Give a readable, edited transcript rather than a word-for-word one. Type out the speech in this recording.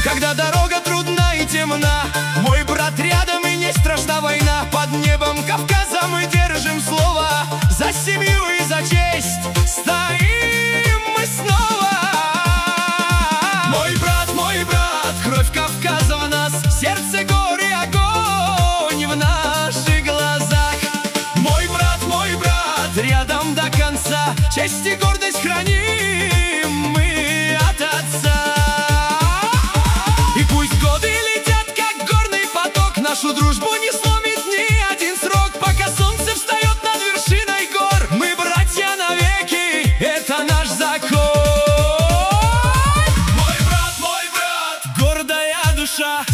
когда дорога трудна и темна. Мой брат рядом, и не страшна война. Под небом Кавказа мы держим слово. За семью и за честь стоим мы снова. Мой брат, кровь Кавказа в нас, сердце гор и огонь в наших глазах. Мой брат, рядом до конца, честь и гордость храним мы от отца. И пусть годы летят, как горный поток, нашу дружбу не сломит ни один срок. Пока солнце встает над вершиной гор, мы братья навеки, это наш закон. Мой брат, гордая душа,